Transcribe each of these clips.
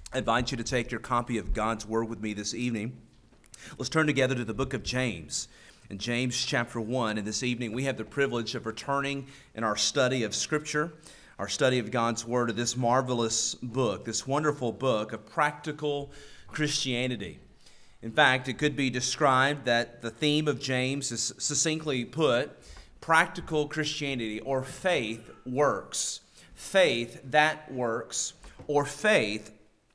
I invite you to take your copy of God's Word with me this evening. Let's turn together to the book of James. In James chapter 1, and this evening we have the privilege of returning in our study of Scripture, our study of God's Word, to this marvelous book, this wonderful book of practical Christianity. In fact, it could be described that the theme of James is succinctly put, practical Christianity, or faith works. Faith that works, or faith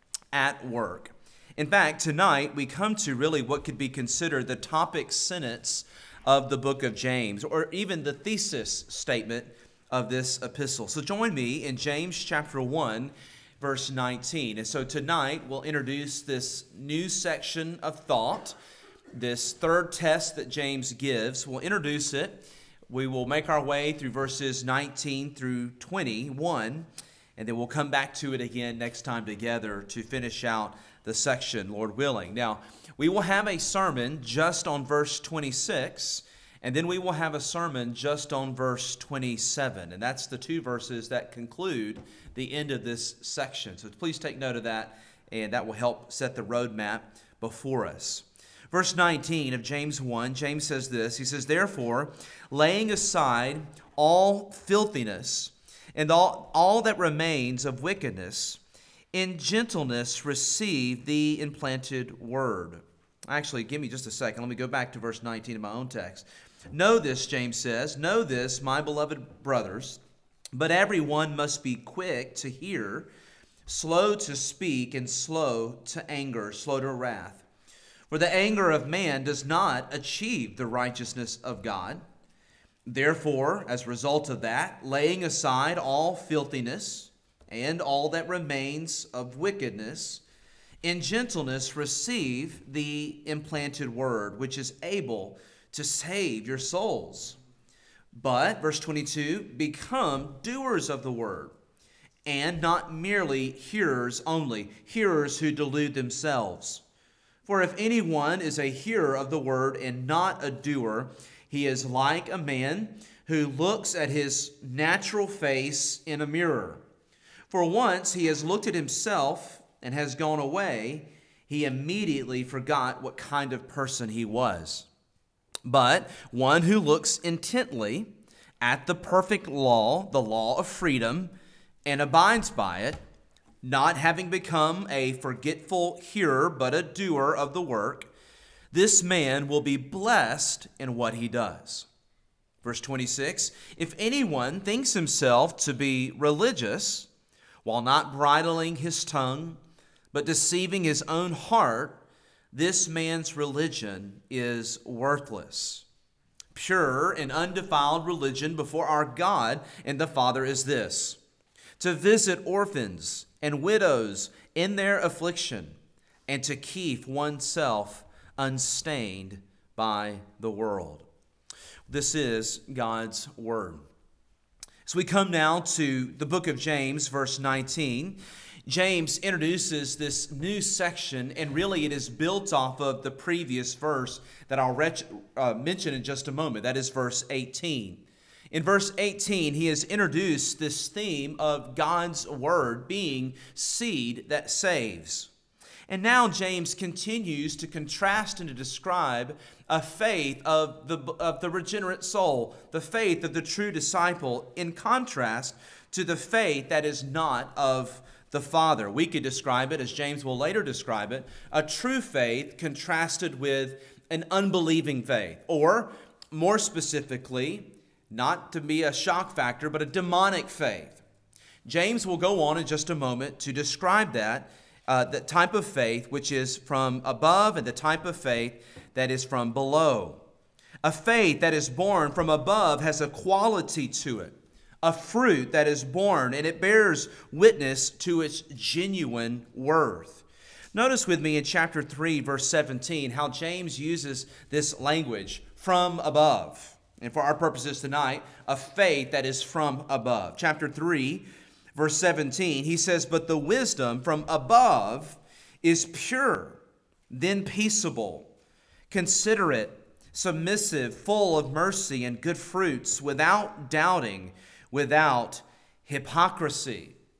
at work. In fact, tonight we come to really what could be considered the topic sentence of the book of James, or even the thesis statement of this epistle. So join me in James chapter 1, verse 19. And so tonight we'll introduce this new section of thought, this third test that James gives. We'll introduce it. We will make our way through verses 19 through 21, and then we'll come back to it again next time together to finish out the section, Lord willing. Now, we will have a sermon just on verse 26, and then we will have a sermon just on verse 27. And that's the two verses that conclude the end of this section. So please take note of that, and that will help set the roadmap before us. Verse 19 of James 1, James says this. He says, "Therefore, laying aside all filthiness, and all that remains of wickedness, in gentleness receive the implanted word." Actually, give me just a second. Let me go back to verse 19 of my own text. "Know this," James says, "know this, my beloved brothers, but everyone must be quick to hear, slow to speak, and slow to anger," slow to wrath. "For the anger of man does not achieve the righteousness of God. Therefore, as a result of that, laying aside all filthiness and all that remains of wickedness, in gentleness receive the implanted word, which is able to save your souls. But," verse 22, "become doers of the word, and not merely hearers only, hearers who delude themselves. For if anyone is a hearer of the word and not a doer, he is like a man who looks at his natural face in a mirror. For once he has looked at himself and has gone away, he immediately forgot what kind of person he was. But one who looks intently at the perfect law, the law of freedom, and abides by it, not having become a forgetful hearer but a doer of the work, this man will be blessed in what he does." Verse 26, "If anyone thinks himself to be religious, while not bridling his tongue, but deceiving his own heart, this man's religion is worthless. Pure and undefiled religion before our God and the Father is this: to visit orphans and widows in their affliction, and to keep oneself unstained by the world." This is God's word. So we come now to the book of James, verse 19. James introduces this new section, and really it is built off of the previous verse that I'll mention in just a moment. That is verse 18. In verse 18, he has introduced this theme of God's word being seed that saves. And now James continues to contrast and to describe a faith of the regenerate soul, the faith of the true disciple, in contrast to the faith that is not of the Father. We could describe it, as James will later describe it, a true faith contrasted with an unbelieving faith, or more specifically, not to be a shock factor, but a demonic faith. James will go on in just a moment to describe that type of faith which is from above and the type of faith that is from below. A faith that is born from above has a quality to it, a fruit that is born, and it bears witness to its genuine worth. Notice with me in chapter 3, verse 17, how James uses this language, from above. And for our purposes tonight, a faith that is from above. Chapter 3, verse 17, he says, "But the wisdom from above is pure, then peaceable, considerate, submissive, full of mercy and good fruits, without doubting, without hypocrisy."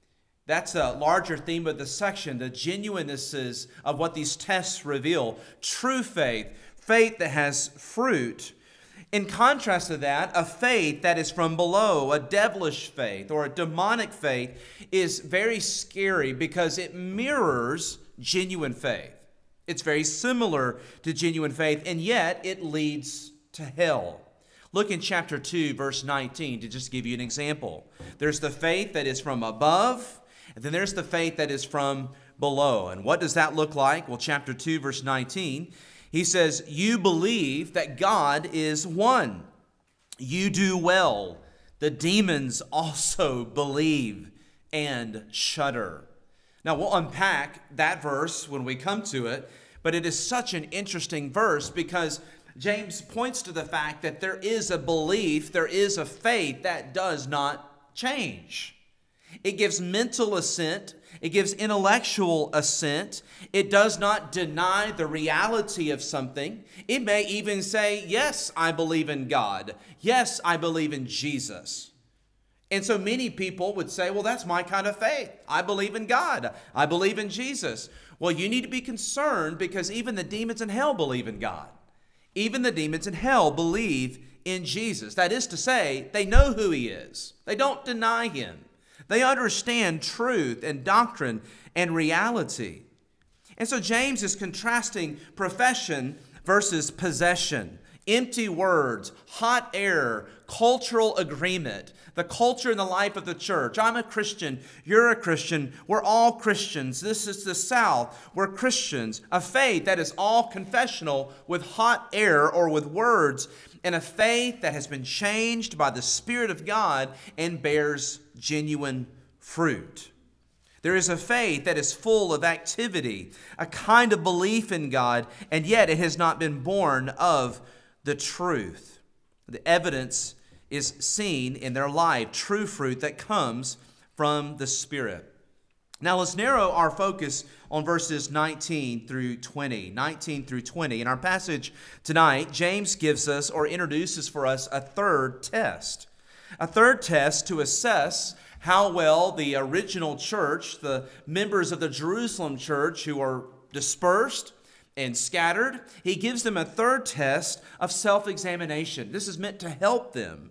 That's a larger theme of the section, the genuinenesses of what these tests reveal. True faith, faith that has fruit. In contrast to that, a faith that is from below, a devilish faith or a demonic faith, is very scary because it mirrors genuine faith. It's very similar to genuine faith, and yet it leads to hell. Look in chapter 2, verse 19, to just give you an example. There's the faith that is from above, and then there's the faith that is from below. And what does that look like? Well, chapter 2, verse 19, he says, "You believe that God is one. You do well. The demons also believe and shudder." Now, we'll unpack that verse when we come to it, but it is such an interesting verse because James points to the fact that there is a belief, there is a faith that does not change. It gives mental assent. It gives intellectual assent. It does not deny the reality of something. It may even say, yes, I believe in God. Yes, I believe in Jesus. And so many people would say, well, that's my kind of faith. I believe in God. I believe in Jesus. Well, you need to be concerned because even the demons in hell believe in God. Even the demons in hell believe in Jesus. That is to say, they know who He is. They don't deny Him. They understand truth and doctrine and reality. And so James is contrasting profession versus possession. Empty words, hot air, cultural agreement, the culture and the life of the church. I'm a Christian, you're a Christian, we're all Christians. This is the South, we're Christians. A faith that is all confessional with hot air or with words, and a faith that has been changed by the Spirit of God and bears genuine fruit. There is a faith that is full of activity, a kind of belief in God, and yet it has not been born of the truth. The evidence is seen in their life, true fruit that comes from the Spirit. Now let's narrow our focus on verses 19 through 20. 19 through 20. In our passage tonight, James gives us or introduces for us a third test. A third test to assess how well the original church, the members of the Jerusalem church who are dispersed and scattered, he gives them a third test of self-examination. This is meant to help them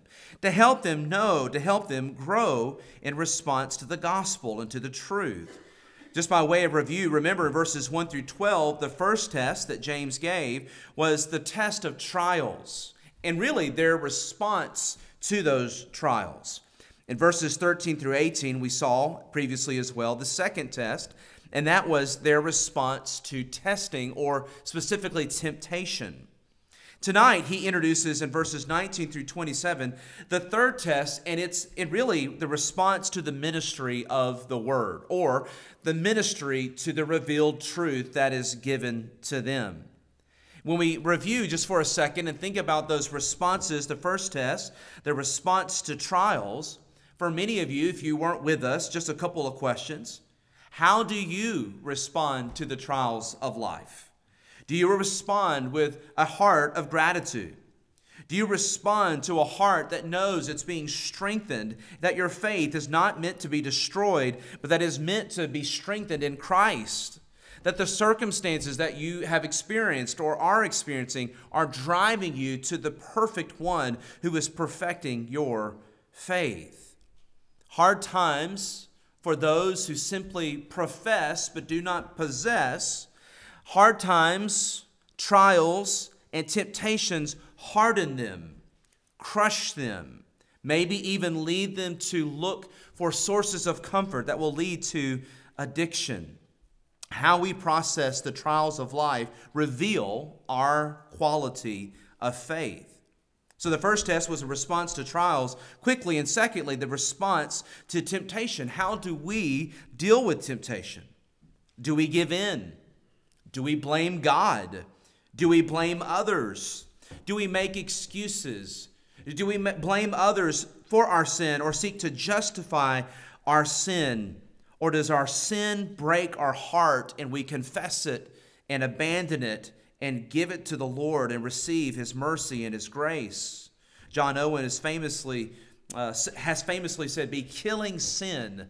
know, to help them grow in response to the gospel and to the truth. Just by way of review, remember in verses 1 through 12, the first test that James gave was the test of trials, and really their response to those trials. In verses 13 through 18, we saw previously as well the second test, and that was their response to testing, or specifically temptation. Tonight, he introduces in verses 19 through 27 the third test, and it's really the response to the ministry of the Word, or the ministry to the revealed truth that is given to them. When we review just for a second and think about those responses, the first test, the response to trials, for many of you, if you weren't with us, just a couple of questions. How do you respond to the trials of life? Do you respond with a heart of gratitude? Do you respond to a heart that knows it's being strengthened, that your faith is not meant to be destroyed, but that is meant to be strengthened in Christ? That the circumstances that you have experienced or are experiencing are driving you to the perfect one who is perfecting your faith. Hard times for those who simply profess but do not possess. Hard times, trials, and temptations harden them, crush them, maybe even lead them to look for sources of comfort that will lead to addiction. How we process the trials of life reveal our quality of faith. So the first test was a response to trials quickly, and secondly, the response to temptation. How do we deal with temptation? Do we give in? Do we blame God? Do we blame others? Do we make excuses? Do we blame others for our sin or seek to justify our sin? Or does our sin break our heart and we confess it and abandon it and give it to the Lord and receive His mercy and His grace? John Owen has famously said, "Be killing sin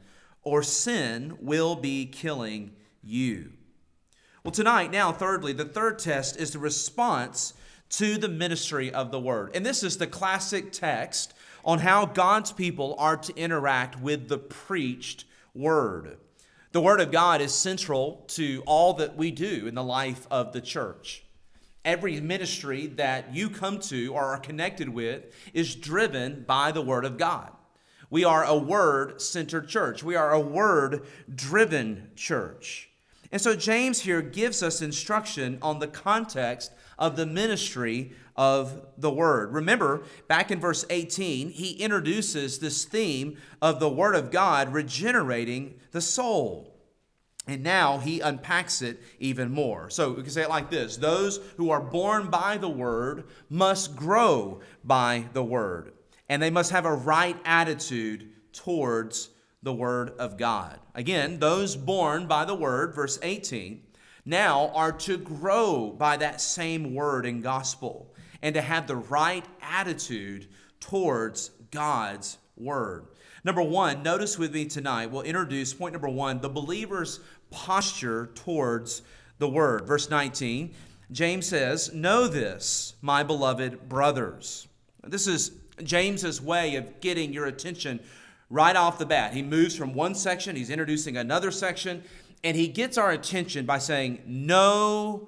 or sin will be killing you. Well, tonight, now, thirdly, the third test is the response to the ministry of the Word. And this is the classic text on how God's people are to interact with the preached Word. The Word of God is central to all that we do in the life of the church. Every ministry that you come to or are connected with is driven by the Word of God. We are a Word-centered church. We are a Word-driven church. And so James here gives us instruction on the context of the ministry of the Word. Remember, back in verse 18, he introduces this theme of the Word of God regenerating the soul. And now he unpacks it even more. So we can say it like this: those who are born by the Word must grow by the Word, and they must have a right attitude towards the Word of God. Again, those born by the Word, verse 18, now are to grow by that same Word and gospel and to have the right attitude towards God's Word. Number one, notice with me tonight, we'll introduce point number one, the believer's posture towards the Word. Verse 19, James says, "Know this, my beloved brothers." This is James's way of getting your attention right off the bat. He moves from one section, he's introducing another section, and he gets our attention by saying, "Know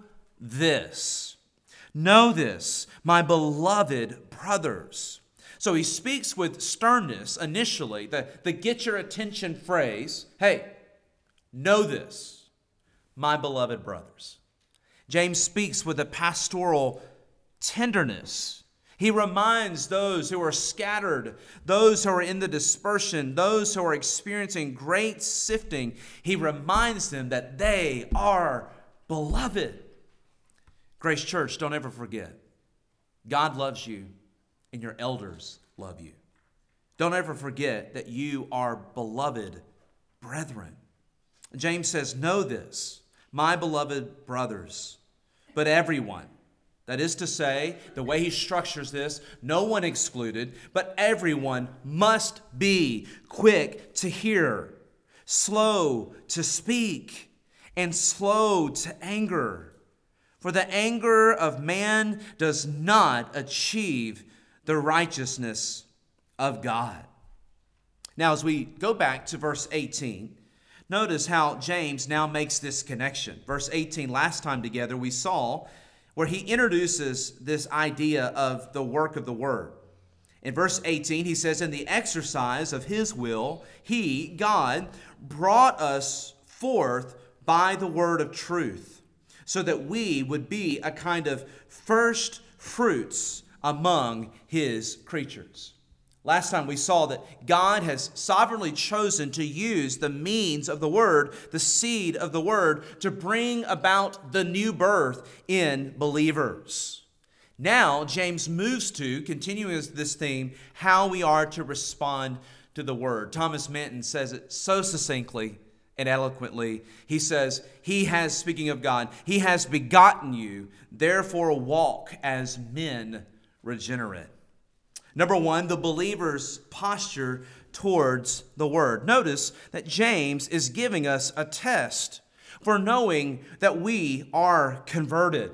this. Know this, my beloved brothers." So he speaks with sternness initially, the get your attention phrase. Hey, know this, my beloved brothers. James speaks with a pastoral tenderness. He reminds those who are scattered, those who are in the dispersion, those who are experiencing great sifting, he reminds them that they are beloved. Grace Church, don't ever forget, God loves you and your elders love you. Don't ever forget that you are beloved brethren. James says, "Know this, my beloved brothers, but everyone," that is to say, the way he structures this, no one excluded, but everyone must be quick to hear, slow to speak, and slow to anger. For the anger of man does not achieve the righteousness of God. Now, as we go back to verse 18, notice how James now makes this connection. Verse 18, last time together, we saw where he introduces this idea of the work of the Word. In verse 18, he says, "In the exercise of his will, he, God, brought us forth by the word of truth, so that we would be a kind of first fruits among his creatures." Last time we saw that God has sovereignly chosen to use the means of the Word, the seed of the Word, to bring about the new birth in believers. Now, James moves to, continuing this theme, how we are to respond to the Word. Thomas Manton says it so succinctly and eloquently. He says, "He has," speaking of God, "He has begotten you, therefore walk as men regenerate." Number one, the believer's posture towards the Word. Notice that James is giving us a test for knowing that we are converted.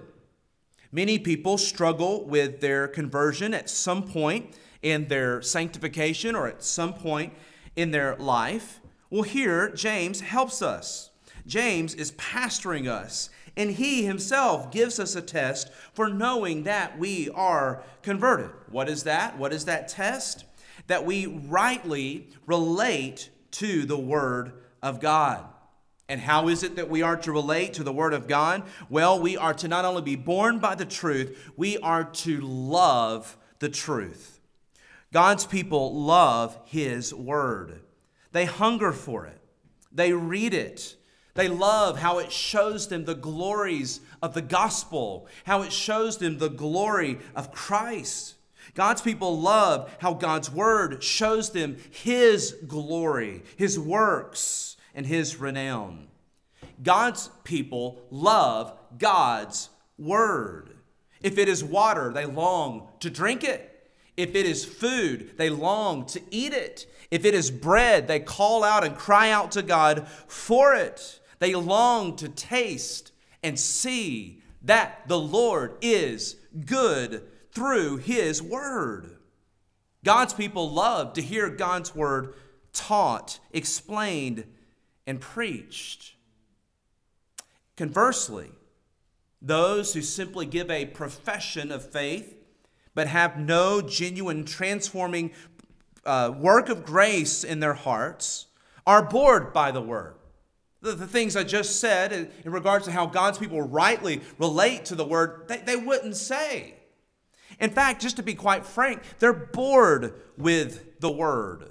Many people struggle with their conversion at some point in their sanctification or at some point in their life. Well, here, James helps us. James is pastoring us, and he himself gives us a test for knowing that we are converted. What is that? What is that test? That we rightly relate to the Word of God. And how is it that we are to relate to the Word of God? Well, we are to not only be born by the truth, we are to love the truth. God's people love His Word. They hunger for it. They read it. They love how it shows them the glories of the gospel, how it shows them the glory of Christ. God's people love how God's Word shows them His glory, His works, and His renown. God's people love God's Word. If it is water, they long to drink it. If it is food, they long to eat it. If it is bread, they call out and cry out to God for it. They long to taste and see that the Lord is good through His Word. God's people love to hear God's Word taught, explained, and preached. Conversely, those who simply give a profession of faith but have no genuine transforming work of grace in their hearts are bored by the Word. The things I just said in regards to how God's people rightly relate to the Word, they wouldn't say. In fact, just to be quite frank, they're bored with the Word.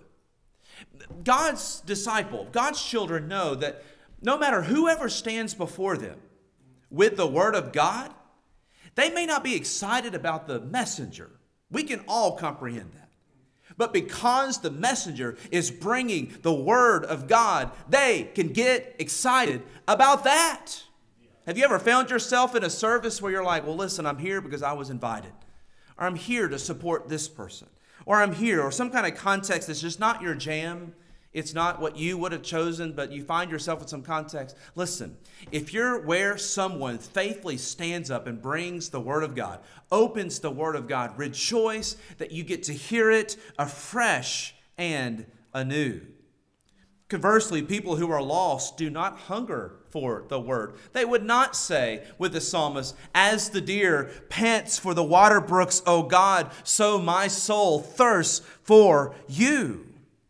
God's disciple, God's children know that no matter whoever stands before them with the Word of God, they may not be excited about the messenger. We can all comprehend that. But because the messenger is bringing the Word of God, they can get excited about that. Have you ever found yourself in a service where you're like, well, listen, I'm here because I was invited. Or I'm here to support this person. Or I'm here, or some kind of context that's just not your jam. It's not what you would have chosen, but you find yourself in some context. Listen, if you're where someone faithfully stands up and brings the Word of God, opens the Word of God, rejoice that you get to hear it afresh and anew. Conversely, people who are lost do not hunger for the Word. They would not say with the psalmist, as the deer pants for the water brooks, O God, so my soul thirsts for you.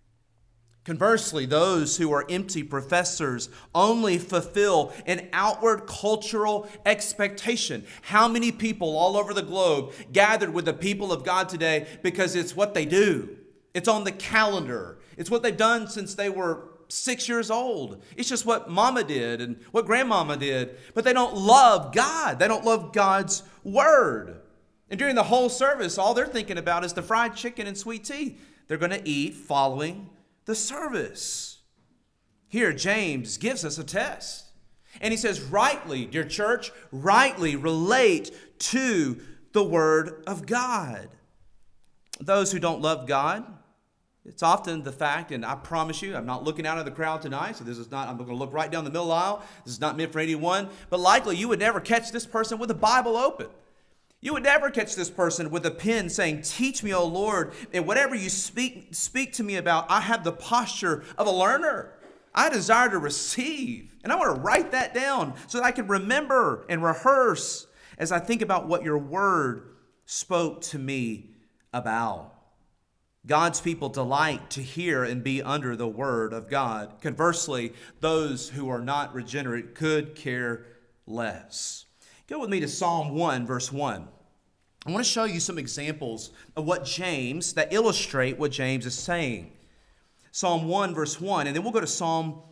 Conversely, those who are empty professors only fulfill an outward cultural expectation. How many people all over the globe gathered with the people of God today because it's what they do? It's on the calendar. It's what they've done since they were 6 years old. It's just what mama did and what grandmama did. But they don't love God. They don't love God's Word. And during the whole service, all they're thinking about is the fried chicken and sweet tea they're going to eat following the service. Here, James gives us a test. And he says, rightly, dear church, rightly relate to the Word of God. Those who don't love God, it's often the fact, and I promise you, I'm not looking out of the crowd tonight, so I'm going to look right down the middle aisle. This is not meant for anyone, but likely you would never catch this person with the Bible open. You would never catch this person with a pen saying, teach me, O Lord, and whatever you speak to me about, I have the posture of a learner. I desire to receive, and I want to write that down so that I can remember and rehearse as I think about what your Word spoke to me about. God's people delight to hear and be under the Word of God. Conversely, those who are not regenerate could care less. Go with me to Psalm 1, verse 1. I want to show you some examples of that illustrate what James is saying. Psalm 1, verse 1, and then we'll go to Psalm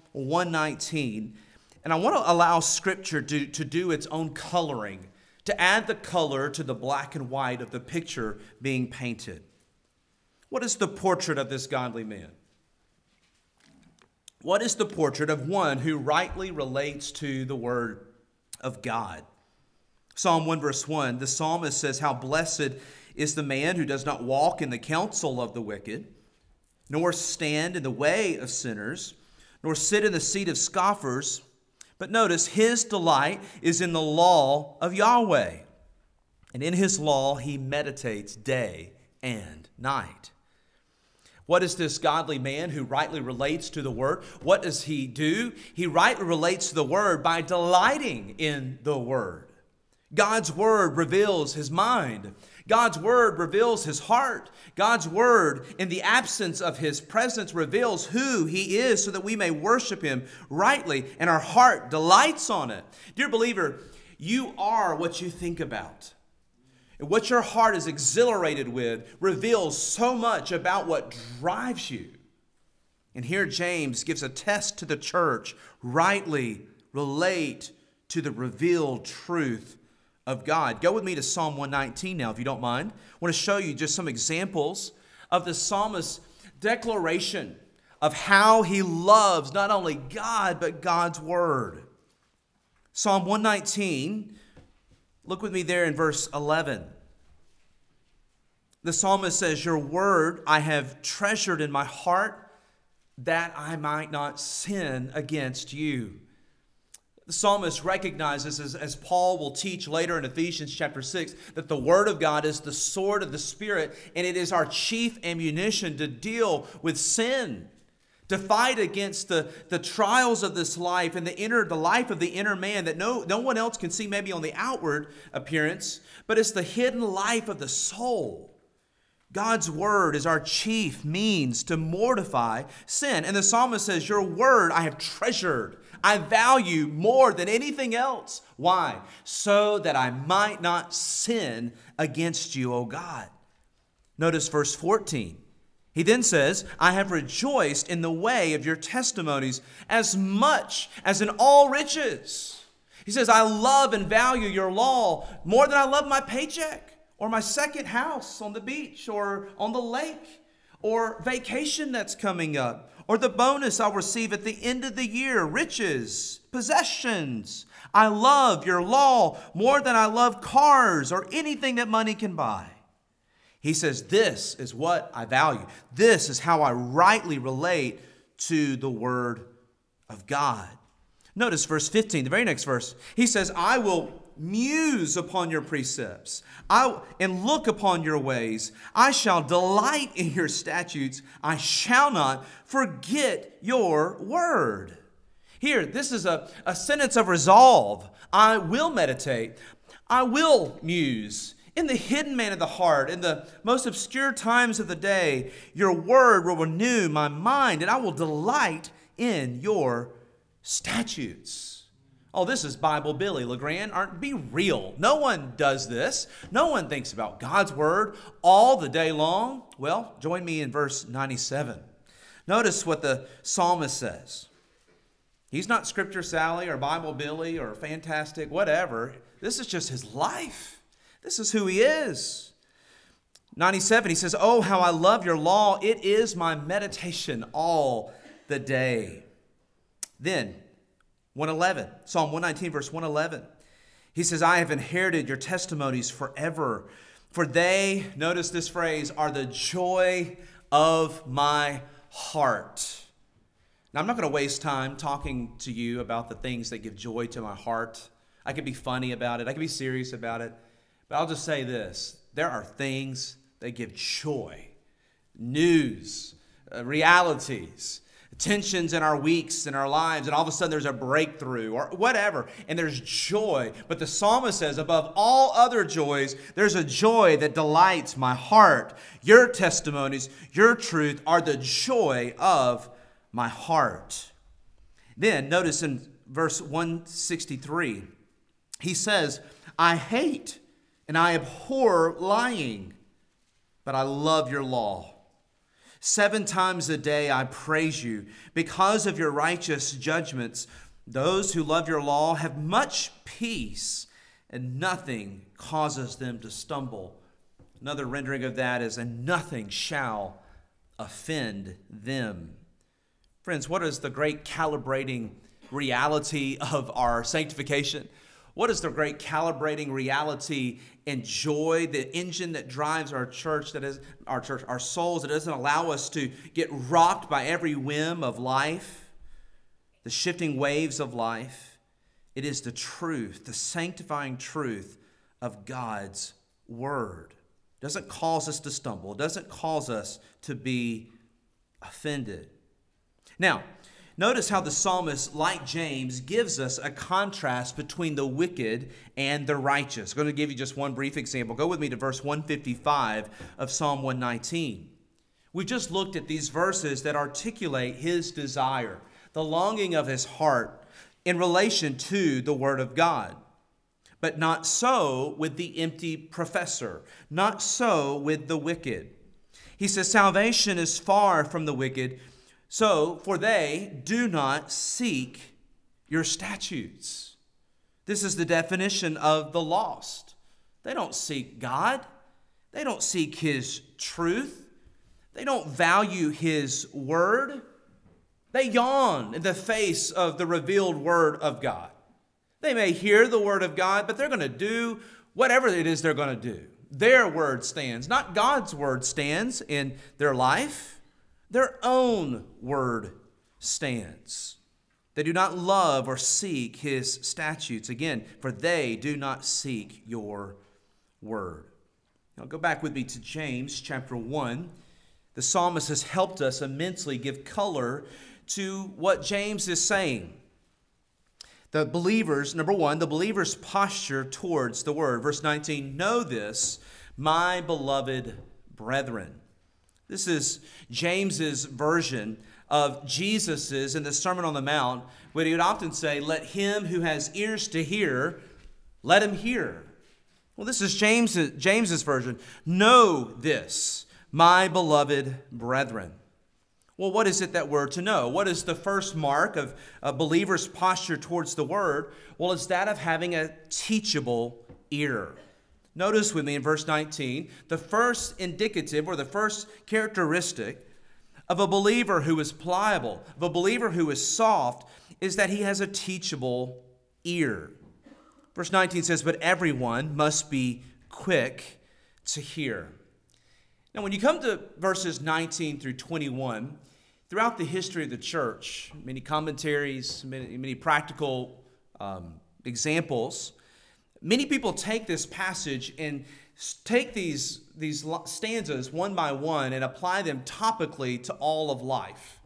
119. And I want to allow Scripture to do its own coloring, to add the color to the black and white of the picture being painted. What is the portrait of this godly man? What is the portrait of one who rightly relates to the Word of God? Psalm 1 verse 1, the psalmist says, how blessed is the man who does not walk in the counsel of the wicked, nor stand in the way of sinners, nor sit in the seat of scoffers. But notice, his delight is in the law of Yahweh, and in his law he meditates day and night. What is this godly man who rightly relates to the Word? What does he do? He rightly relates to the Word by delighting in the Word. God's Word reveals his mind. God's Word reveals his heart. God's Word, in the absence of his presence, reveals who he is so that we may worship him rightly, and our heart delights on it. Dear believer, you are what you think about. And what your heart is exhilarated with reveals so much about what drives you. And here James gives a test to the church. Rightly relate to the revealed truth of God. Go with me to Psalm 119 now, if you don't mind. I want to show you just some examples of the psalmist's declaration of how he loves not only God, but God's Word. Psalm 119, look with me there in verse 11. The psalmist says, your word I have treasured in my heart that I might not sin against you. The psalmist recognizes, as Paul will teach later in Ephesians chapter 6, that the Word of God is the sword of the Spirit, and it is our chief ammunition to deal with sin, to fight against the trials of this life and the life of the inner man that no one else can see maybe on the outward appearance, but it's the hidden life of the soul. God's word is our chief means to mortify sin. And the psalmist says, your word I have treasured. I value more than anything else. Why? So that I might not sin against you, O God. Notice verse 14. He then says, I have rejoiced in the way of your testimonies as much as in all riches. He says, I love and value your law more than I love my paycheck or my second house on the beach or on the lake or vacation that's coming up or the bonus I'll receive at the end of the year, riches, possessions. I love your law more than I love cars or anything that money can buy. He says, this is what I value. This is how I rightly relate to the Word of God. Notice verse 15, the very next verse. He says, I will muse upon your precepts and look upon your ways. I shall delight in your statutes. I shall not forget your word. Here, this is a sentence of resolve. I will meditate. I will muse. In the hidden man of the heart, in the most obscure times of the day, your word will renew my mind, and I will delight in your statutes. Oh, this is Bible Billy. LeGrand, be real. No one does this. No one thinks about God's word all the day long. Well, join me in verse 97. Notice what the psalmist says. He's not Scripture Sally or Bible Billy or fantastic, whatever. This is just his life. This is who he is. 97, he says, oh, how I love your law. It is my meditation all the day. Then, 111, Psalm 119, verse 111. He says, I have inherited your testimonies forever. For they, notice this phrase, are the joy of my heart. Now, I'm not going to waste time talking to you about the things that give joy to my heart. I could be funny about it. I could be serious about it. But I'll just say this. There are things that give joy, news, realities, tensions in our weeks, in our lives, and all of a sudden there's a breakthrough or whatever, and there's joy. But the psalmist says, above all other joys, there's a joy that delights my heart. Your testimonies, your truth are the joy of my heart. Then notice in verse 163, he says, I hate and I abhor lying, but I love your law. 7 times a day I praise you because of your righteous judgments. Those who love your law have much peace, and nothing causes them to stumble. Another rendering of that is, and nothing shall offend them. Friends, what is the great calibrating reality of our sanctification? What is the great calibrating reality and joy, the engine that drives our church, our souls, that doesn't allow us to get rocked by every whim of life, the shifting waves of life? It is the truth, the sanctifying truth of God's word. It doesn't cause us to stumble. It doesn't cause us to be offended. Now, notice how the psalmist, like James, gives us a contrast between the wicked and the righteous. I'm going to give you just one brief example. Go with me to verse 155 of Psalm 119. We've just looked at these verses that articulate his desire, the longing of his heart in relation to the Word of God. But not so with the empty professor, not so with the wicked. He says, salvation is far from the wicked, for they do not seek your statutes. This is the definition of the lost. They don't seek God. They don't seek his truth. They don't value his word. They yawn in the face of the revealed word of God. They may hear the word of God, but they're going to do whatever it is they're going to do. their word stands, not God's word stands in their life. Their own word stands. They do not love or seek his statutes. Again, for they do not seek your word. Now go back with me to James chapter 1. The psalmist has helped us immensely give color to what James is saying. The believers, number one, the believer's posture towards the word. Verse 19, know this, my beloved brethren. This is James's version of Jesus's in the Sermon on the Mount, where he would often say, let him who has ears to hear, let him hear. Well, this is James's version. Know this, my beloved brethren. Well, what is it that we're to know? What is the first mark of a believer's posture towards the word? Well, it's that of having a teachable ear. Notice with me in verse 19, the first indicative or the first characteristic of a believer who is pliable, of a believer who is soft, is that he has a teachable ear. Verse 19 says, but everyone must be quick to hear. Now, when you come to verses 19 through 21, throughout the history of the church, many commentaries, many practical examples, many people take this passage and take these stanzas one by one and apply them topically to all of life.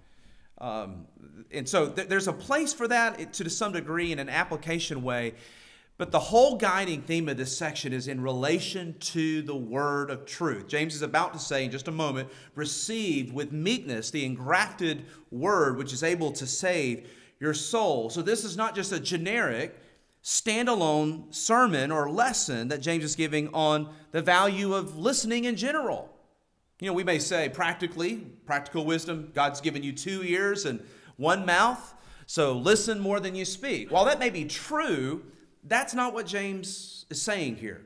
And so there's a place for that to some degree in an application way. But the whole guiding theme of this section is in relation to the word of truth. James is about to say in just a moment, receive with meekness the engrafted word which is able to save your soul. So this is not just a generic, standalone sermon or lesson that James is giving on the value of listening in general. You know, we may say practical wisdom, God's given you 2 ears and 1 mouth, so listen more than you speak. While that may be true, that's not what James is saying here.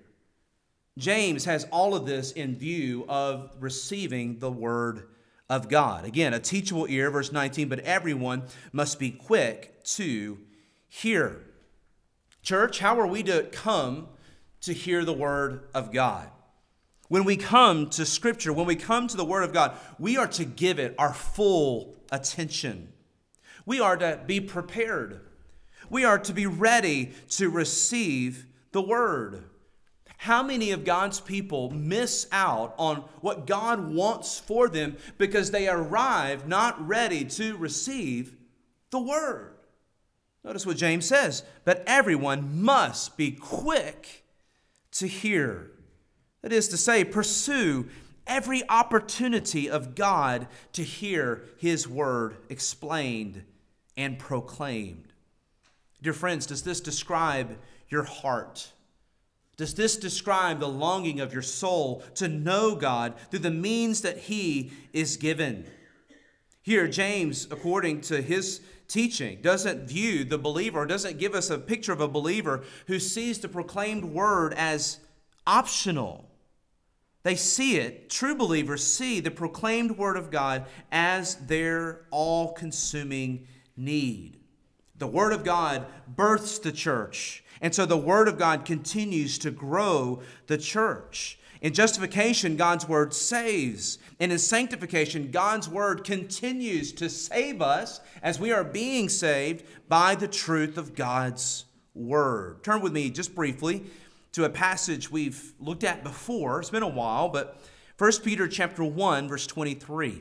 James has all of this in view of receiving the word of God. Again, a teachable ear, verse 19, but everyone must be quick to hear. Church, how are we to come to hear the word of God? When we come to Scripture, when we come to the word of God, we are to give it our full attention. We are to be prepared. We are to be ready to receive the word. How many of God's people miss out on what God wants for them because they arrive not ready to receive the word? Notice what James says, but everyone must be quick to hear. That is to say, pursue every opportunity of God to hear his word explained and proclaimed. Dear friends, does this describe your heart? Does this describe the longing of your soul to know God through the means that he is given? Here, James, according to his teaching, doesn't view the believer, or doesn't give us a picture of a believer who sees the proclaimed word as optional. They see it, true believers see the proclaimed word of God as their all-consuming need. The word of God births the church, and so the word of God continues to grow the church. In justification, God's word saves, and in sanctification, God's word continues to save us as we are being saved by the truth of God's word. Turn with me just briefly to a passage we've looked at before. It's been a while, but 1 Peter chapter 1, verse 23.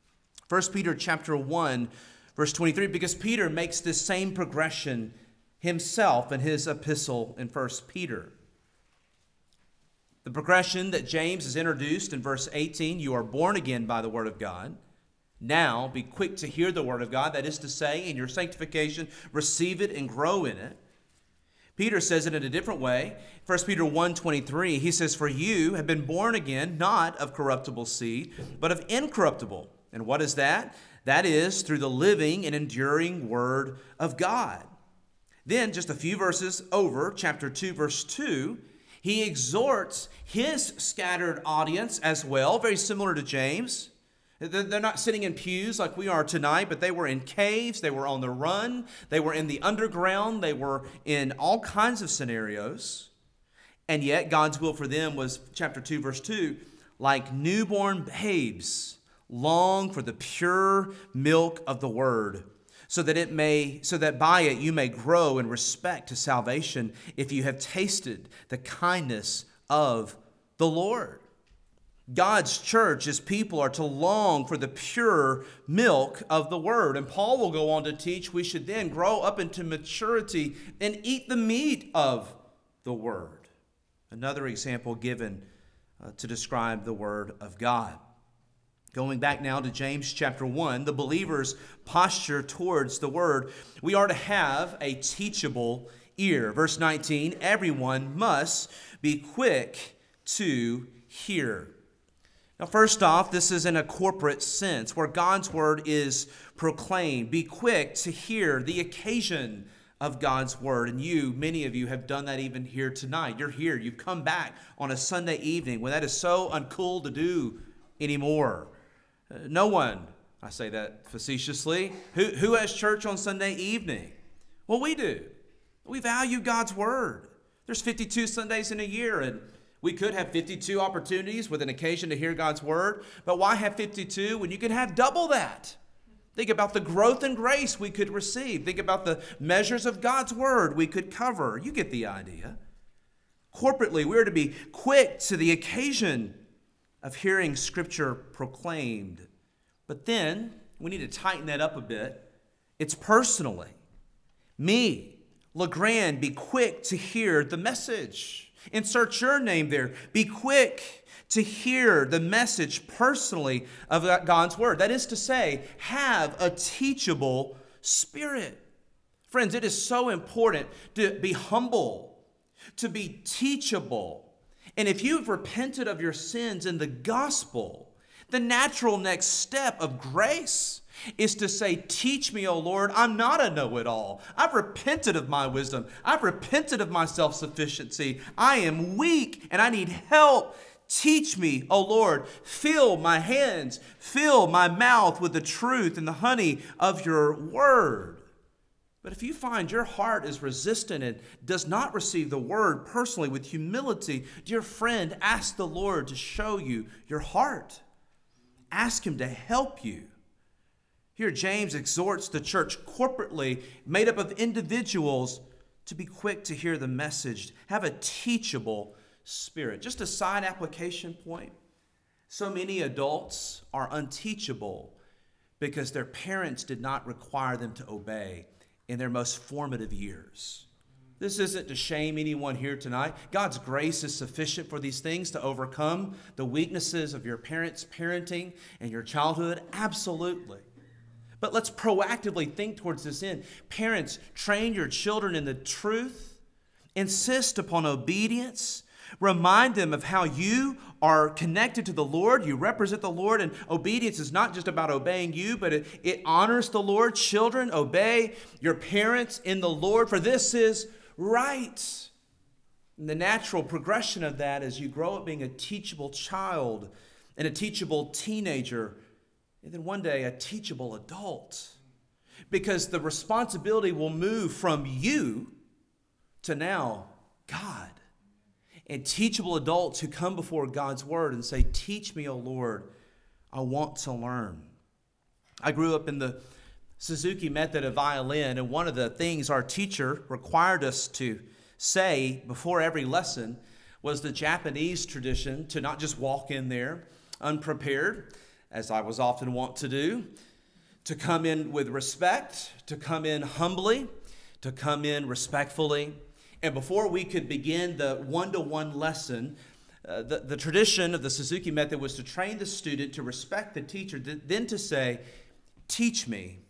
1 Peter chapter 1, verse 23, because Peter makes this same progression himself in his epistle in 1 Peter. The progression that James has introduced in verse 18, you are born again by the word of God. Now be quick to hear the word of God. That is to say, in your sanctification, receive it and grow in it. Peter says it in a different way. 1 Peter 1:23, he says, for you have been born again, not of corruptible seed, but of incorruptible. And what is that? That is through the living and enduring word of God. Then, just a few verses over, chapter 2, verse 2, he exhorts his scattered audience as well, very similar to James. They're not sitting in pews like we are tonight, but they were in caves, they were on the run, they were in the underground, they were in all kinds of scenarios. And yet God's will for them was, chapter 2, verse 2, like newborn babes, long for the pure milk of the word, so that by it you may grow in respect to salvation, if you have tasted the kindness of the Lord. God's church, his people, are to long for the pure milk of the word. And Paul will go on to teach we should then grow up into maturity and eat the meat of the word. Another example given to describe the word of God. Going back now to James chapter 1, the believer's posture towards the word. We are to have a teachable ear. Verse 19, everyone must be quick to hear. Now, first off, this is in a corporate sense where God's word is proclaimed. Be quick to hear the occasion of God's word. And many of you have done that even here tonight. You're here. You've come back on a Sunday evening when that is so uncool to do anymore. No one, I say that facetiously, who has church on Sunday evening? Well, we do. We value God's word. There's 52 Sundays in a year, and we could have 52 opportunities with an occasion to hear God's word, but why have 52 when you can have double that? Think about the growth and grace we could receive. Think about the measures of God's word we could cover. You get the idea. Corporately, we're to be quick to the occasion of hearing Scripture proclaimed. But then, we need to tighten that up a bit. It's personally. Me, LeGrand, be quick to hear the message. Insert your name there. Be quick to hear the message personally of God's word. That is to say, have a teachable spirit. Friends, it is so important to be humble, to be teachable. And if you've repented of your sins in the gospel, the natural next step of grace is to say, teach me, O Lord. I'm not a know-it-all. I've repented of my wisdom. I've repented of my self-sufficiency. I am weak and I need help. Teach me, O Lord. Fill my hands, fill my mouth with the truth and the honey of your word. But if you find your heart is resistant and does not receive the word personally with humility, dear friend, ask the Lord to show you your heart. Ask him to help you. Here, James exhorts the church corporately, made up of individuals, to be quick to hear the message. Have a teachable spirit. Just a side application point. So many adults are unteachable because their parents did not require them to obey in their most formative years. This isn't to shame anyone here tonight. God's grace is sufficient for these things to overcome the weaknesses of your parents' parenting and your childhood. Absolutely. But let's proactively think towards this end. Parents, train your children in the truth. Insist upon obedience. Remind them of how you are connected to the Lord. You represent the Lord, and obedience is not just about obeying you, but it honors the Lord. Children, obey your parents in the Lord, for this is right. And the natural progression of that as you grow up being a teachable child and a teachable teenager, and then one day a teachable adult. Because the responsibility will move from you to now God. And teachable adults who come before God's word and say, teach me, O Lord, I want to learn. I grew up in the Suzuki method of violin, and one of the things our teacher required us to say before every lesson was the Japanese tradition to not just walk in there unprepared, as I was often wont to do, to come in with respect, to come in humbly, to come in respectfully. And before we could begin the one-to-one lesson, the tradition of the Suzuki method was to train the student to respect the teacher, then to say, teach me,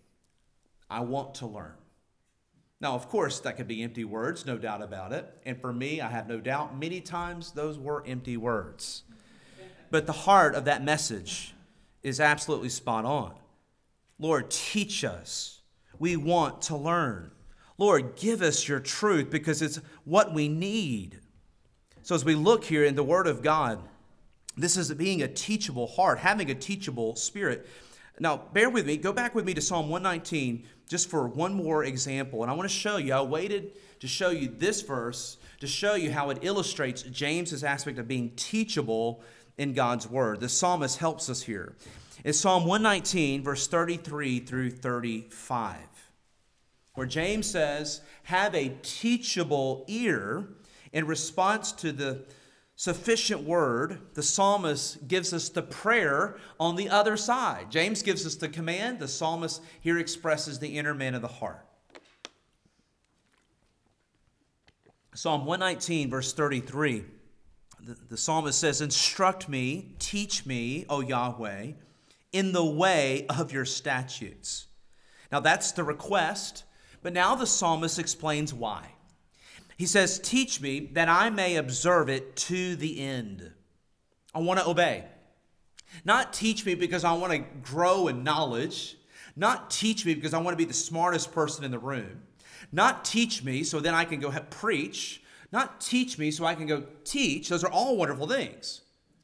I want to learn. Now, of course, that could be empty words, no doubt about it. And for me, I have no doubt many times those were empty words. But the heart of that message is absolutely spot on. Lord, teach us. We want to learn. Lord, give us your truth because it's what we need. So as we look here in the Word of God, this is being a teachable heart, having a teachable spirit. Now, bear with me. Go back with me to Psalm 119, just for one more example. And I want to show you, I waited to show you this verse to show you how it illustrates James's aspect of being teachable in God's Word. The psalmist helps us here. It's Psalm 119, verse 33 through 35, where James says, have a teachable ear. In response to the sufficient word, the psalmist gives us the prayer on the other side. James gives us the command. The psalmist here expresses the inner man of the heart. Psalm 119, verse 33, the psalmist says, instruct me, teach me, O Yahweh, in the way of your statutes. Now that's the request, but now the psalmist explains why. He says, teach me that I may observe it to the end. I want to obey. Not teach me because I want to grow in knowledge. Not teach me because I want to be the smartest person in the room. Not teach me so then I can go preach. Not teach me so I can go teach. Those are all wonderful things.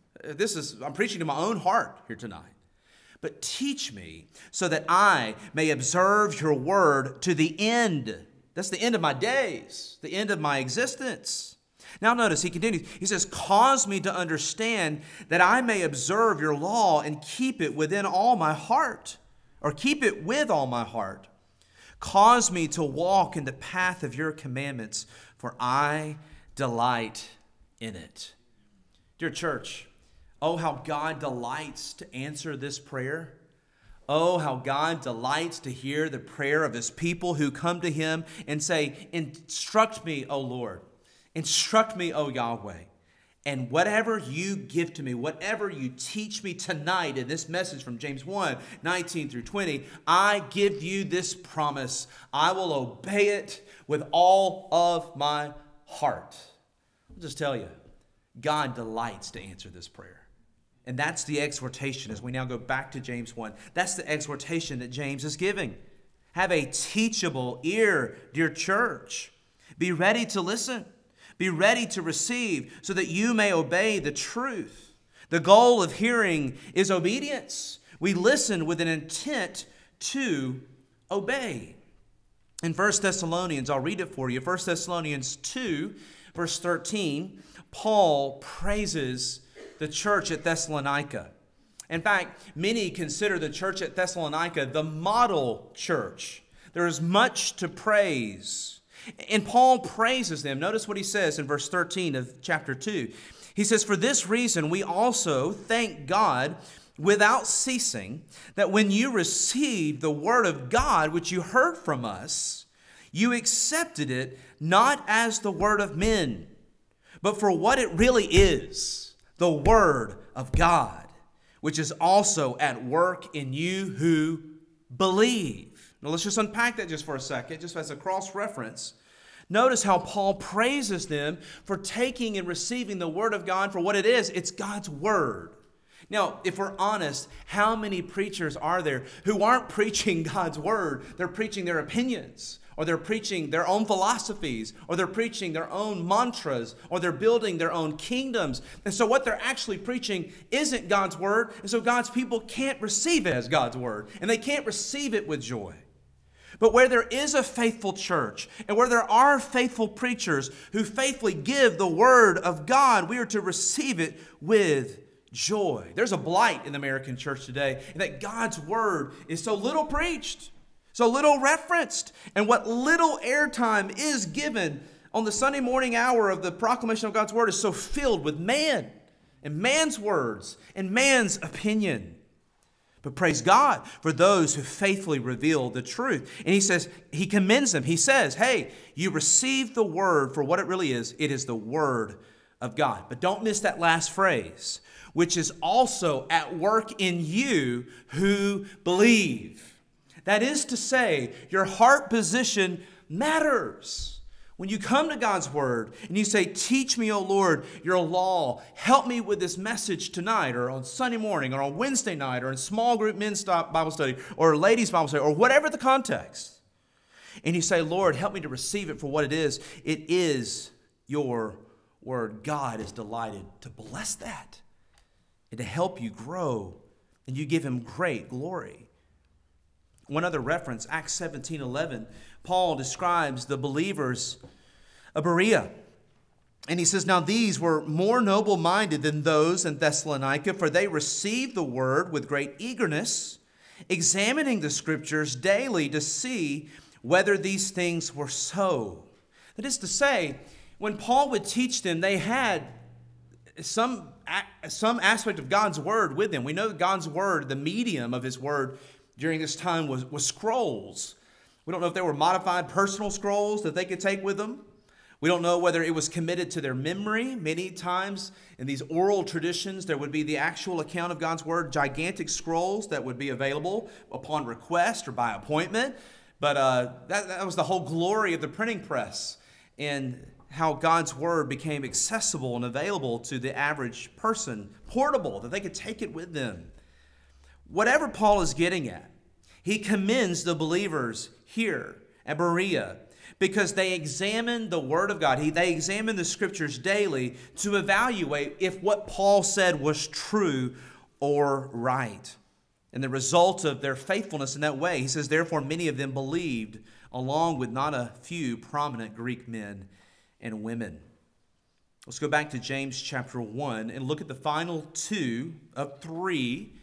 I'm preaching to my own heart here tonight. But teach me so that I may observe your word to the end. That's the end of my days, the end of my existence. Now notice, he continues. He says, cause me to understand that I may observe your law and keep it within all my heart, or keep it with all my heart. Cause me to walk in the path of your commandments, for I delight in it. Dear church, oh, how God delights to answer this prayer. Oh, how God delights to hear the prayer of his people who come to him and say, instruct me, O Lord. Instruct me, O Yahweh. And whatever you give to me, whatever you teach me tonight in this message from James 1, 19 through 20, I give you this promise. I will obey it with all of my heart. I'll just tell you, God delights to answer this prayer. And that's the exhortation as we now go back to James 1. That's the exhortation that James is giving. Have a teachable ear, dear church. Be ready to listen. Be ready to receive so that you may obey the truth. The goal of hearing is obedience. We listen with an intent to obey. In 1 Thessalonians, I'll read it for you. 1 Thessalonians 2, verse 13, Paul praises the church at Thessalonica. In fact, many consider the church at Thessalonica the model church. There is much to praise. And Paul praises them. Notice what he says in verse 13 of chapter 2. He says, for this reason we also thank God without ceasing, that when you received the word of God which you heard from us, you accepted it not as the word of men, but for what it really is, the word of God, which is also at work in you who believe. Now let's just unpack that just for a second, just as a cross-reference. Notice how Paul praises them for taking and receiving the word of God for what it is. It's God's word. Now, if we're honest, how many preachers are there who aren't preaching God's word? They're preaching their opinions, or they're preaching their own philosophies, or they're preaching their own mantras, or they're building their own kingdoms. And so what they're actually preaching isn't God's word, and so God's people can't receive it as God's word, and they can't receive it with joy. But where there is a faithful church, and where there are faithful preachers who faithfully give the word of God, we are to receive it with joy. There's a blight in the American church today, and that God's word is so little preached, so little referenced, and what little airtime is given on the Sunday morning hour of the proclamation of God's word is so filled with man and man's words and man's opinion. But praise God for those who faithfully reveal the truth. And he says, he commends them. He says, hey, you received the word for what it really is. It is the word of God. But don't miss that last phrase, which is also at work in you who believe. That is to say, your heart position matters. When you come to God's word and you say, teach me, O Lord, your law, help me with this message tonight or on Sunday morning or on Wednesday night or in small group men's Bible study or ladies' Bible study or whatever the context. And you say, Lord, help me to receive it for what it is your word. God is delighted to bless that and to help you grow, and you give him great glory. One other reference, Acts 17:11, Paul describes the believers of Berea. And he says, "Now these were more noble-minded than those in Thessalonica, for they received the word with great eagerness, examining the scriptures daily to see whether these things were so." That is to say, when Paul would teach them, they had some aspect of God's word with them. We know that God's word, the medium of his word during this time was scrolls. We don't know if they were modified personal scrolls that they could take with them. We don't know whether it was committed to their memory. Many times in these oral traditions, there would be the actual account of God's word, gigantic scrolls that would be available upon request or by appointment. But that was the whole glory of the printing press, and how God's word became accessible and available to the average person, portable, that they could take it with them. Whatever Paul is getting at, he commends the believers here at Berea because they examined the Word of God. They examined the Scriptures daily to evaluate if what Paul said was true or right. And the result of their faithfulness in that way, he says, "Therefore many of them believed, along with not a few prominent Greek men and women." Let's go back to James chapter 1 and look at the final two of three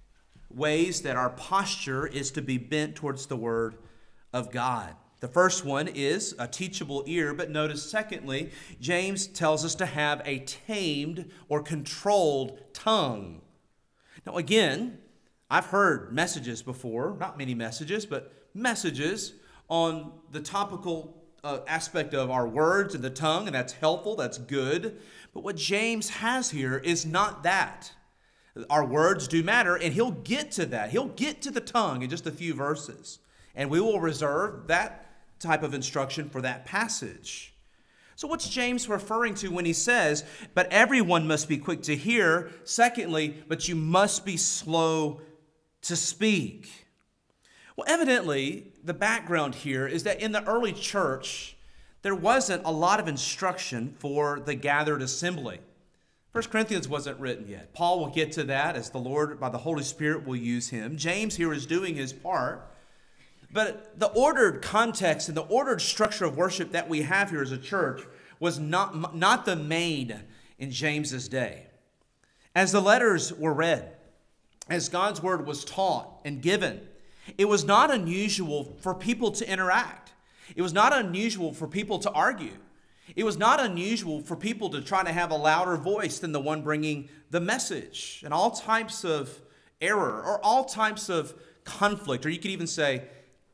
ways that our posture is to be bent towards the Word of God. The first one is a teachable ear, but notice secondly, James tells us to have a tamed or controlled tongue. Now again, I've heard messages before, not many messages, but messages on the topical aspect of our words and the tongue, and that's helpful, that's good. But what James has here is not that. Our words do matter, and he'll get to that. He'll get to the tongue in just a few verses. And we will reserve that type of instruction for that passage. So what's James referring to when he says, "But everyone must be quick to hear"? Secondly, "But you must be slow to speak"? Well, evidently, the background here is that in the early church, there wasn't a lot of instruction for the gathered assembly. 1 Corinthians wasn't written yet. Paul will get to that as the Lord, by the Holy Spirit, will use him. James here is doing his part. But the ordered context and the ordered structure of worship that we have here as a church was not the main in James's day. As the letters were read, as God's word was taught and given, it was not unusual for people to interact. It was not unusual for people to argue. It was not unusual for people to try to have a louder voice than the one bringing the message, and all types of error or all types of conflict, or you could even say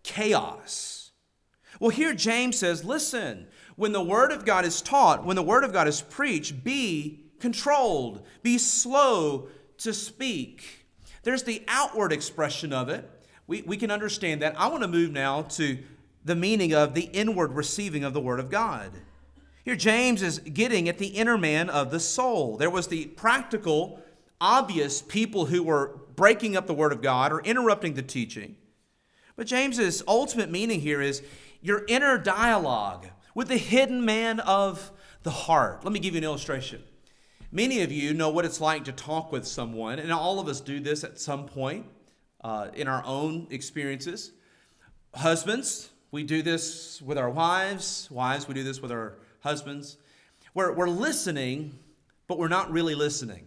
chaos. Well, here James says, listen, when the Word of God is taught, when the Word of God is preached, be controlled, be slow to speak. There's the outward expression of it. We can understand that. I want to move now to the meaning of the inward receiving of the Word of God. Here James is getting at the inner man of the soul. There was the practical, obvious people who were breaking up the Word of God or interrupting the teaching. But James's ultimate meaning here is your inner dialogue with the hidden man of the heart. Let me give you an illustration. Many of you know what it's like to talk with someone, and all of us do this at some point in our own experiences. Husbands, we do this with our wives. Wives, we do this with our husbands. We're listening, but we're not really listening.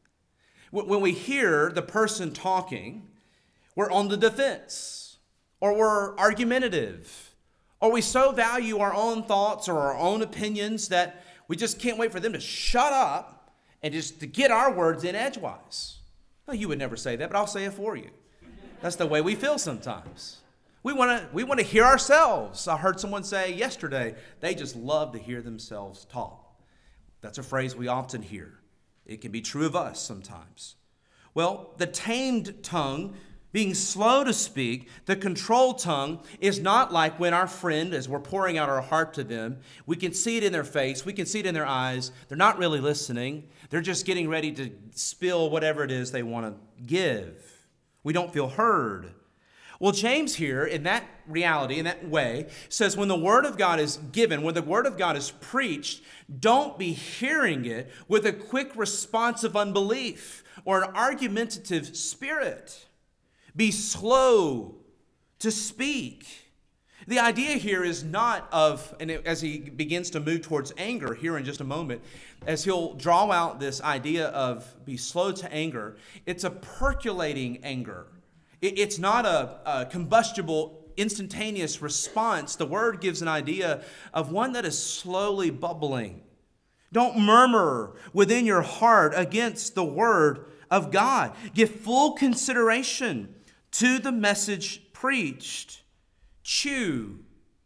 When we hear the person talking, we're on the defense, or we're argumentative, or we so value our own thoughts or our own opinions that we just can't wait for them to shut up and just to get our words in edgewise. Well, you would never say that, but I'll say it for you. That's the way we feel sometimes. We want to hear ourselves. I heard someone say yesterday, they just love to hear themselves talk. That's a phrase we often hear. It can be true of us sometimes. Well, the tamed tongue, being slow to speak, the controlled tongue is not like when our friend, as we're pouring out our heart to them, we can see it in their face, we can see it in their eyes. They're not really listening. They're just getting ready to spill whatever it is they want to give. We don't feel heard. Well, James here, in that reality, in that way, says when the Word of God is given, when the Word of God is preached, don't be hearing it with a quick response of unbelief or an argumentative spirit. Be slow to speak. The idea here is not of, and as he begins to move towards anger here in just a moment, as he'll draw out this idea of be slow to anger, it's a percolating anger. It's not a combustible, instantaneous response. The word gives an idea of one that is slowly bubbling. Don't murmur within your heart against the word of God. Give full consideration to the message preached. Chew,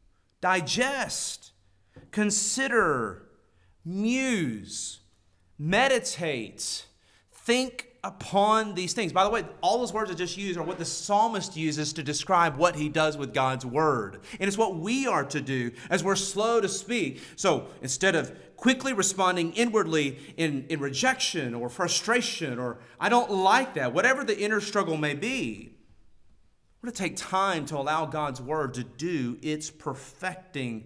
digest, consider, muse, meditate, think upon these things. By the way, all those words I just used are what the psalmist uses to describe what he does with God's word. And it's what we are to do as we're slow to speak. So instead of quickly responding inwardly in rejection or frustration or I don't like that, whatever the inner struggle may be, we're to take time to allow God's word to do its perfecting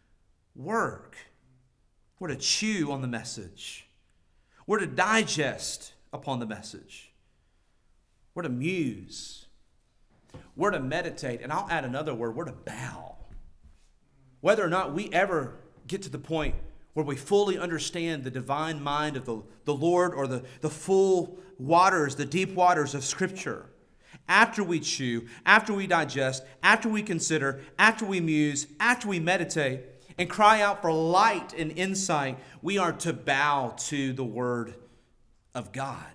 work. We're to chew on the message. We're to digest upon the message. We're to muse. We're to meditate. And I'll add another word. We're to bow. Whether or not we ever get to the point where we fully understand the divine mind of the Lord or the full waters, the deep waters of Scripture, after we chew, after we digest, after we consider, after we muse, after we meditate, and cry out for light and insight, we are to bow to the Word of God.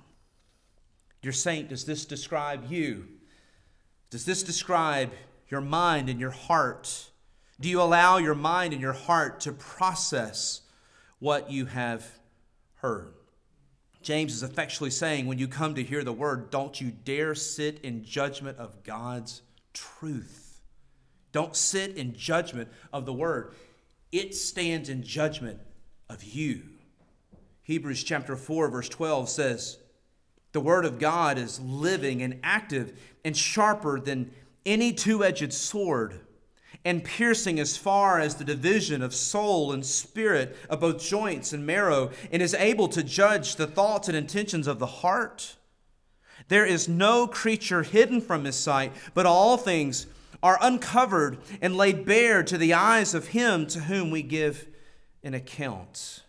Dear saint, does this describe you? Does this describe your mind and your heart? Do you allow your mind and your heart to process what you have heard? James is effectually saying, when you come to hear the word, don't you dare sit in judgment of God's truth. Don't sit in judgment of the word. It stands in judgment of you. Hebrews chapter 4, verse 12 says, the word of God is living and active and sharper than any two-edged sword, and piercing as far as the division of soul and spirit, of both joints and marrow, and is able to judge the thoughts and intentions of the heart. There is no creature hidden from his sight, but all things are uncovered and laid bare to the eyes of him to whom we give an account.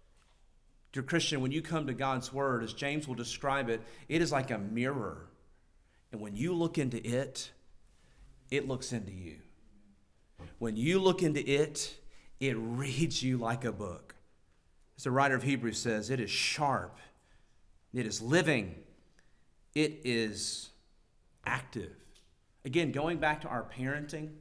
Dear Christian, when you come to God's word, as James will describe it, it is like a mirror. And when you look into it, it looks into you. When you look into it, it reads you like a book. As the writer of Hebrews says, it is sharp, it is living, it is active. Again, going back to our parenting,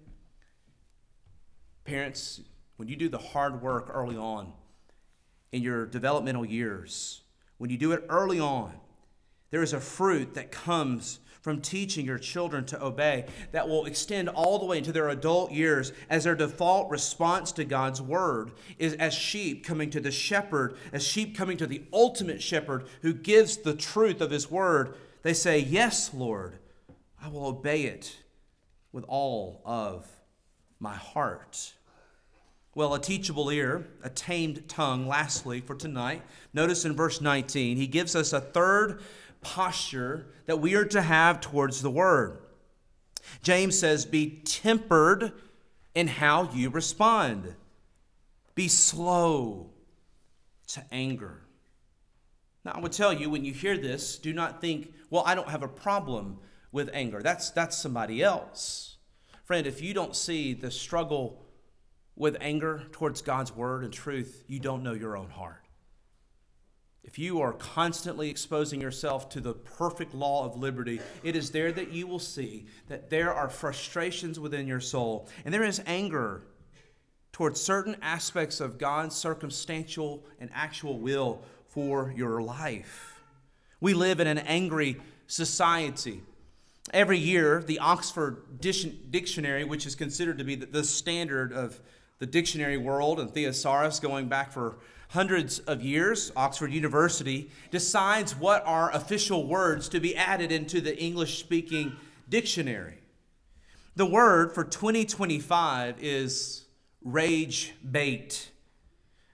parents, when you do the hard work early on in your developmental years, when you do it early on, there is a fruit that comes from teaching your children to obey that will extend all the way into their adult years, as their default response to God's word is as sheep coming to the shepherd, as sheep coming to the ultimate shepherd who gives the truth of his word. They say, yes, Lord, I will obey it with all of my heart. Well, a teachable ear, a tamed tongue, lastly, for tonight. Notice in verse 19, he gives us a third posture that we are to have towards the word. James says, be tempered in how you respond. Be slow to anger. Now, I would tell you, when you hear this, do not think, well, I don't have a problem with anger. That's somebody else. Friend, if you don't see the struggle with anger towards God's word and truth, you don't know your own heart. If you are constantly exposing yourself to the perfect law of liberty, it is there that you will see that there are frustrations within your soul, and there is anger towards certain aspects of God's circumstantial and actual will for your life. We live in an angry society. Every year, the Oxford Dictionary, which is considered to be the standard of the dictionary world, and thesaurus going back for hundreds of years, Oxford University decides what are official words to be added into the English-speaking dictionary. The word for 2025 is rage bait.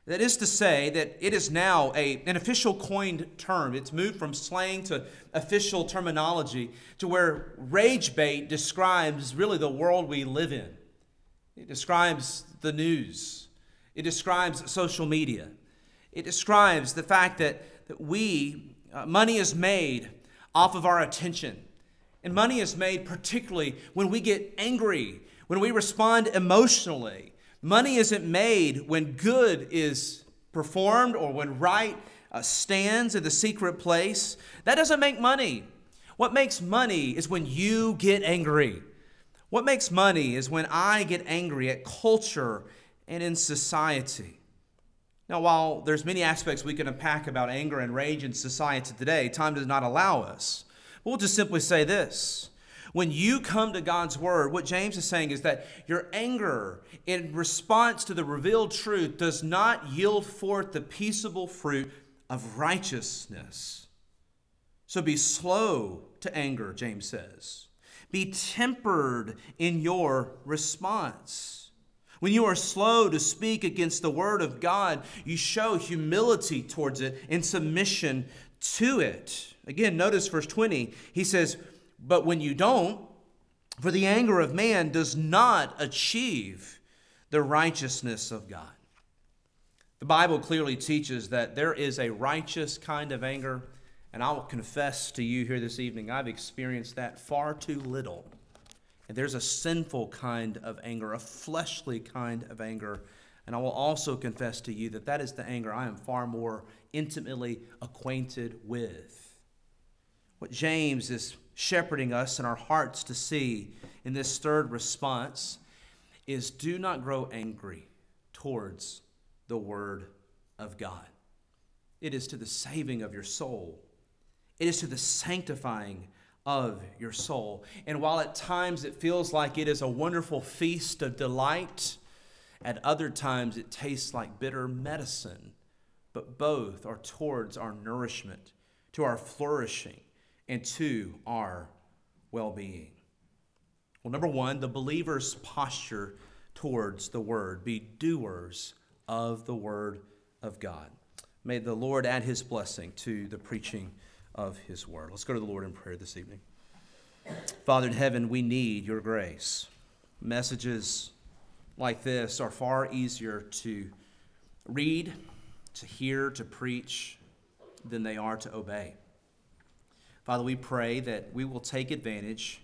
That is to say that it is now an official coined term. It's moved from slang to official terminology to where rage bait describes really the world we live in. It describes the news. It describes social media. It describes the fact that money is made off of our attention. And money is made particularly when we get angry, when we respond emotionally. Money isn't made when good is performed or when right stands in the secret place. That doesn't make money. What makes money is when you get angry. What makes money is when I get angry at culture and in society. Now, while there's many aspects we can unpack about anger and rage in society today, time does not allow us. But we'll just simply say this. When you come to God's word, what James is saying is that your anger in response to the revealed truth does not yield forth the peaceable fruit of righteousness. So be slow to anger, James says. Be tempered in your response. When you are slow to speak against the word of God, you show humility towards it and submission to it. Again, notice verse 20. He says, but when you don't, for the anger of man does not achieve the righteousness of God. The Bible clearly teaches that there is a righteous kind of anger, and I will confess to you here this evening, I've experienced that far too little. And there's a sinful kind of anger, a fleshly kind of anger, and I will also confess to you that that is the anger I am far more intimately acquainted with. What James is shepherding us in our hearts to see in this third response is do not grow angry towards the word of God. It is to the saving of your soul. It is to the sanctifying of your soul. And while at times it feels like it is a wonderful feast of delight, at other times it tastes like bitter medicine. But both are towards our nourishment, to our flourishing, and to our well-being. Well, number one, the believer's posture towards the word. Be doers of the word of God. May the Lord add his blessing to the preaching of his word. Let's go to the Lord in prayer this evening. Father in heaven, we need your grace. Messages like this are far easier to read, to hear, to preach than they are to obey. Father, we pray that we will take advantage,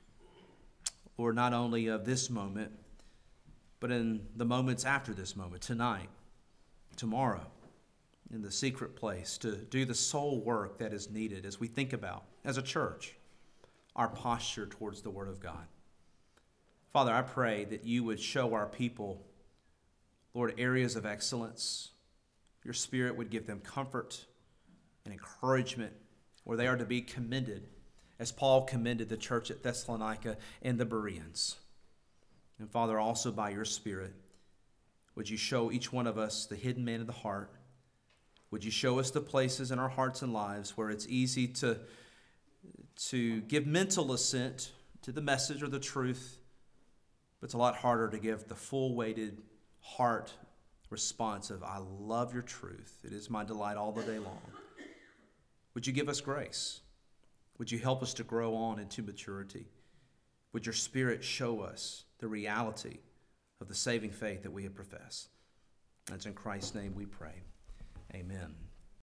Lord, not only of this moment, but in the moments after this moment, tonight, tomorrow, in the secret place, to do the soul work that is needed as we think about, as a church, our posture towards the Word of God. Father, I pray that you would show our people, Lord, areas of excellence. Your Spirit would give them comfort and encouragement where they are to be commended, as Paul commended the church at Thessalonica and the Bereans. And Father, also by your Spirit, would you show each one of us the hidden man of the heart? Would you show us the places in our hearts and lives where it's easy to give mental assent to the message or the truth, but it's a lot harder to give the full-weighted heart response of, I love your truth. It is my delight all the day long. Would you give us grace? Would you help us to grow on into maturity? Would your Spirit show us the reality of the saving faith that we have professed? That's in Christ's name we pray. Amen.